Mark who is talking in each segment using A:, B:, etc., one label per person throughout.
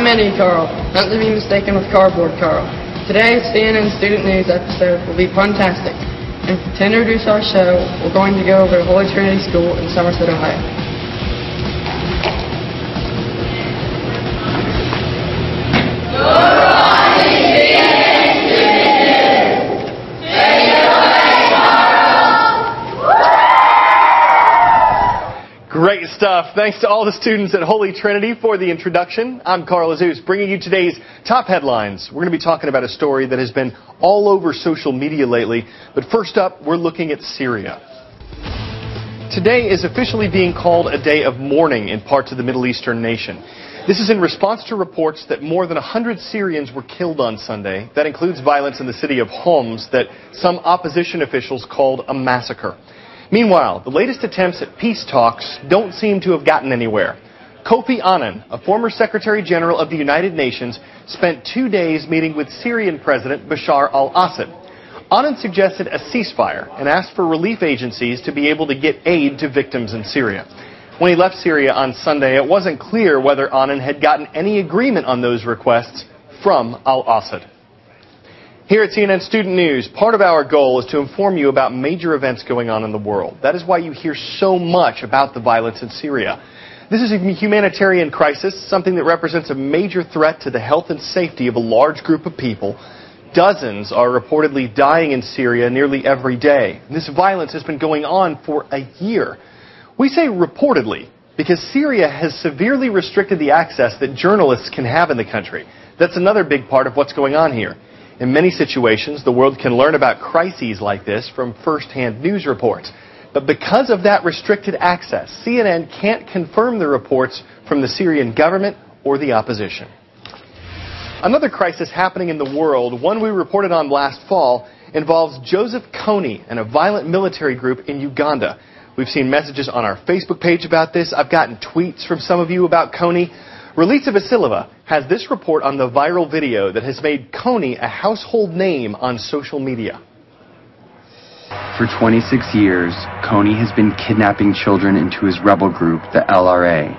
A: Eddie Carl, not to be mistaken with Cardboard Carl. Today's CNN Student News episode will be fantastic. And to introduce our show, we're going to go over to Holy Trinity School in Somerset, Ohio.
B: Great stuff. Thanks to all the students at Holy Trinity for the introduction. I'm Carl Azus, bringing you today's top headlines. We're going to be talking about a story that has been all over social media lately. But first up, we're looking at Syria. Today is officially being called a day of mourning in parts of the Middle Eastern nation. This is in response to reports that more than 100 Syrians were killed on Sunday. That includes violence in the city of Homs that some opposition officials called a massacre. Meanwhile, the latest attempts at peace talks don't seem to have gotten anywhere. Kofi Annan, a former Secretary General of the United Nations, spent 2 days meeting with Syrian President Bashar al-Assad. Annan suggested a ceasefire and asked for relief agencies to be able to get aid to victims in Syria. When he left Syria on Sunday, it wasn't clear whether Annan had gotten any agreement on those requests from al-Assad. Here at CNN Student News, part of our goal is to inform you about major events going on in the world. That is why you hear so much about the violence in Syria. This is a humanitarian crisis, something that represents a major threat to the health and safety of a large group of people. Dozens are reportedly dying in Syria nearly every day. This violence has been going on for a year. We say reportedly because Syria has severely restricted the access that journalists can have in the country. That's another big part of what's going on here. In many situations, the world can learn about crises like this from first-hand news reports. But because of that restricted access, CNN can't confirm the reports from the Syrian government or the opposition. Another crisis happening in the world, one we reported on last fall, involves Joseph Kony and a violent military group in Uganda. We've seen messages on our Facebook page about this. I've gotten tweets from some of you about Kony. Relitza Vasileva has this report on the viral video that has made Kony a household name on social media.
C: For 26 years, Kony has been kidnapping children into his rebel group, the LRA.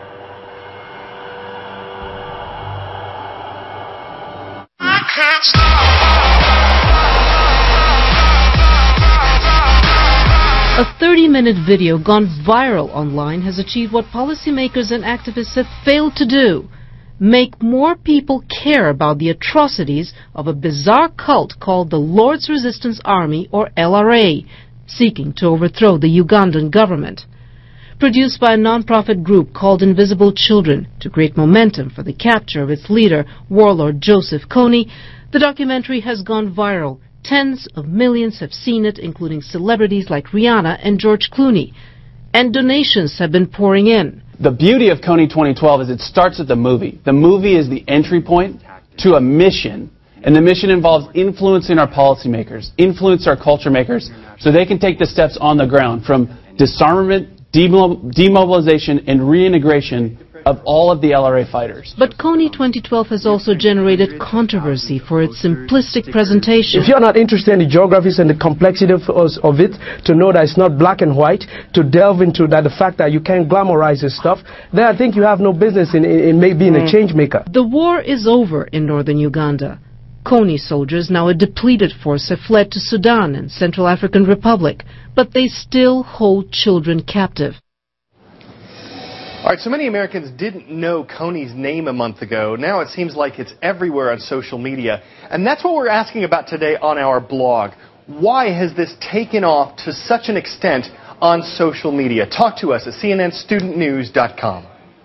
D: A 30-minute video gone viral online has achieved what policymakers and activists have failed to do: make more people care about the atrocities of a bizarre cult called the Lord's Resistance Army, or LRA, seeking to overthrow the Ugandan government. Produced by a non-profit group called Invisible Children to create momentum for the capture of its leader, warlord Joseph Kony, the documentary has gone viral. Tens of millions have seen it, including celebrities like Rihanna and George Clooney. And donations have been pouring in.
E: The beauty of Kony 2012 is it starts at the movie. The movie is the entry point to a mission. And the mission involves influencing our policymakers, influence our culture makers, so they can take the steps on the ground from disarmament, demobilization, and reintegration of all of the LRA fighters.
D: But Kony 2012 has also generated controversy for its simplistic presentation.
F: If you're not interested in the geographies and the complexity of it, to know that it's not black and white, to delve into that, the fact that you can't glamorize this stuff, then I think you have no business in being a change maker.
D: The war is over in northern Uganda. Kony soldiers, now a depleted force, have fled to Sudan and Central African Republic, but they still hold children captive.
B: All right, so many Americans didn't know Kony's name a month ago. Now it seems like it's everywhere on social media. And that's what we're asking about today on our blog. Why has this taken off to such an extent on social media? Talk to us at cnnstudentnews.com.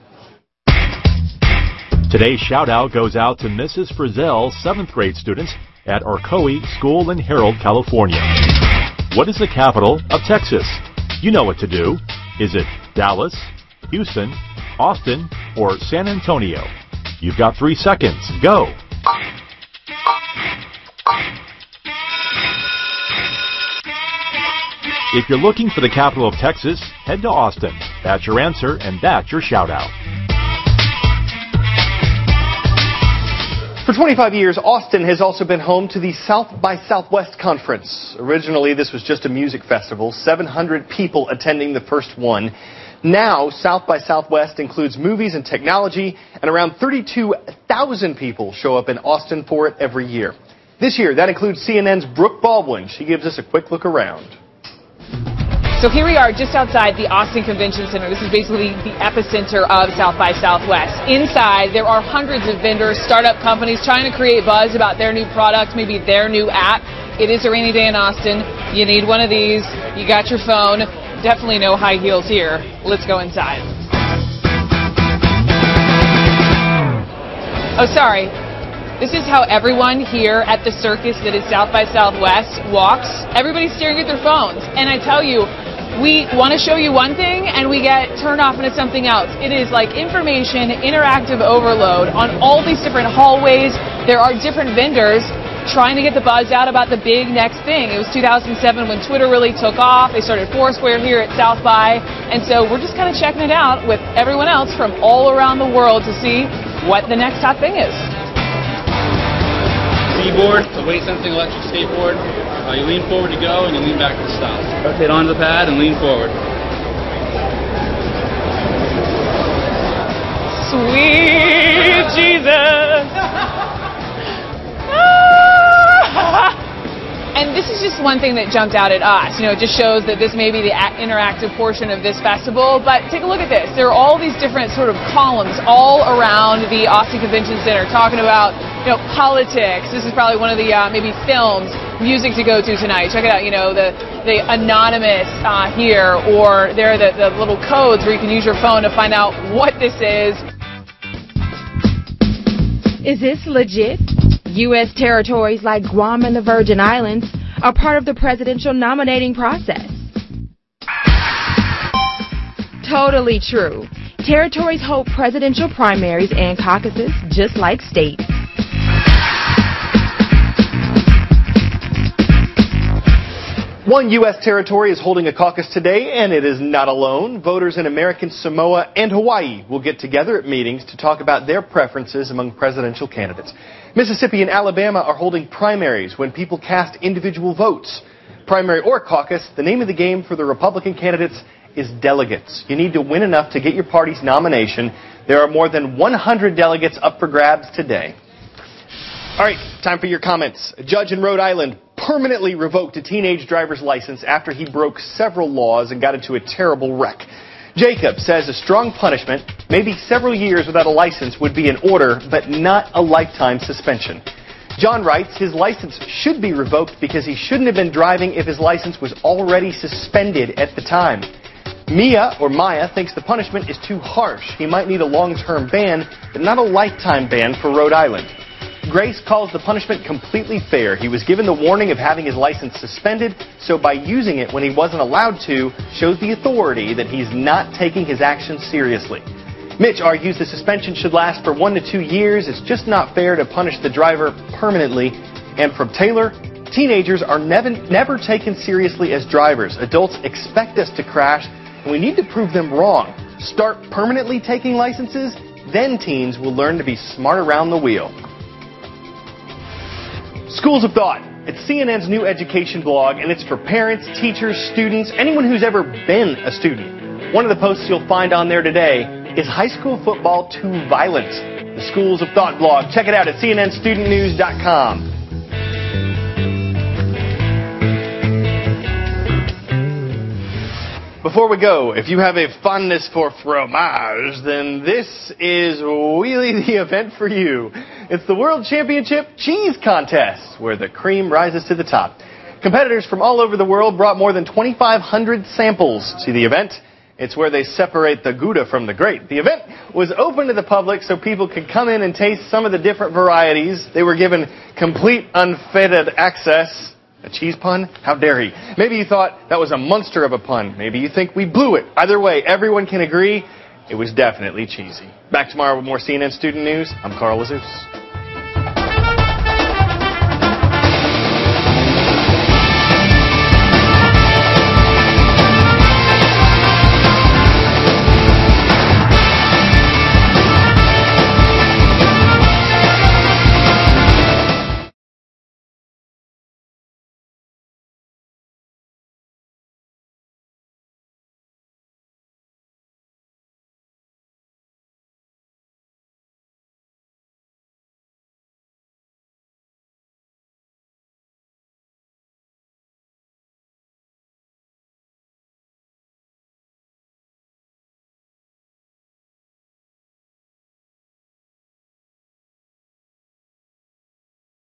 G: Today's shout-out goes out to Mrs. Frizzell's 7th grade students at Arcoe School in Harold, California. What is the capital of Texas? You know what to do. Is it Dallas, Houston, Austin, or San Antonio? You've got 3 seconds. Go. If you're looking for the capital of Texas, head to Austin. That's your answer, and that's your shout-out.
B: For 25 years, Austin has also been home to the South by Southwest Conference. Originally, this was just a music festival, 700 people attending the first one. Now, South by Southwest includes movies and technology, and around 32,000 people show up in Austin for it every year. This year, that includes CNN's Brooke Baldwin. She gives us a quick look around.
H: So here we are just outside the Austin Convention Center. This is basically the epicenter of South by Southwest. Inside, there are hundreds of vendors, startup companies trying to create buzz about their new product, maybe their new app. It is a rainy day in Austin. You need one of these. You got your phone. Definitely no high heels here. Let's go inside. Oh, sorry. This is how everyone here at the circus that is South by Southwest walks. Everybody's staring at their phones. And I tell you, we want to show you one thing and we get turned off into something else. It is like information, interactive overload on all these different hallways. There are different vendors trying to get the buzz out about the big next thing. It was 2007 when Twitter really took off. They started Foursquare here at South by. And so we're just kind of checking it out with everyone else from all around the world to see what the next hot thing is.
I: Z-board, a weight-sensing electric skateboard. You lean forward to go and you lean back to stop. Rotate onto the pad and lean forward.
H: Sweet Jesus! And this is just one thing that jumped out at us. You know, it just shows that this may be the interactive portion of this festival. But take a look at this. There are all these different sort of columns all around the Austin Convention Center talking about, you know, politics. This is probably one of the maybe films, music to go to tonight. Check it out. You know, the Anonymous here, or there are the little codes where you can use your phone to find out what this is.
J: Is this legit? U.S. territories like Guam and the Virgin Islands are part of the presidential nominating process. Totally true. Territories hold presidential primaries and caucuses just like states.
B: One U.S. territory is holding a caucus today, and it is not alone. Voters in American Samoa and Hawaii will get together at meetings to talk about their preferences among presidential candidates. Mississippi and Alabama are holding primaries when people cast individual votes. Primary or caucus, the name of the game for the Republican candidates is delegates. You need to win enough to get your party's nomination. There are more than 100 delegates up for grabs today. All right, time for your comments. A judge in Rhode Island permanently revoked a teenage driver's license after he broke several laws and got into a terrible wreck. Jacob says a strong punishment, maybe several years without a license, would be in order, but not a lifetime suspension. John writes his license should be revoked because he shouldn't have been driving if his license was already suspended at the time. Maya thinks the punishment is too harsh. He might need a long-term ban, but not a lifetime ban for Rhode Island. Grace calls the punishment completely fair. He was given the warning of having his license suspended, so by using it when he wasn't allowed to, shows the authority that he's not taking his actions seriously. Mitch argues the suspension should last for 1 to 2 years. It's just not fair to punish the driver permanently. And from Taylor, teenagers are never taken seriously as drivers. Adults expect us to crash, and we need to prove them wrong. Start permanently taking licenses, then teens will learn to be smart around the wheel. Schools of Thought. It's CNN's new education blog, and it's for parents, teachers, students, anyone who's ever been a student. One of the posts you'll find on there today is high school football too violent? The Schools of Thought blog. Check it out at cnnstudentnews.com. Before we go, if you have a fondness for fromage, then this is really the event for you. It's the World Championship Cheese Contest, where the cream rises to the top. Competitors from all over the world brought more than 2,500 samples to the event. It's where they separate the Gouda from the great. The event was open to the public so people could come in and taste some of the different varieties. They were given complete unfettered access. A cheese pun? How dare he? Maybe you thought that was a monster of a pun. Maybe you think we blew it. Either way, everyone can agree it was definitely cheesy. Back tomorrow with more CNN Student News. I'm Carl Azus.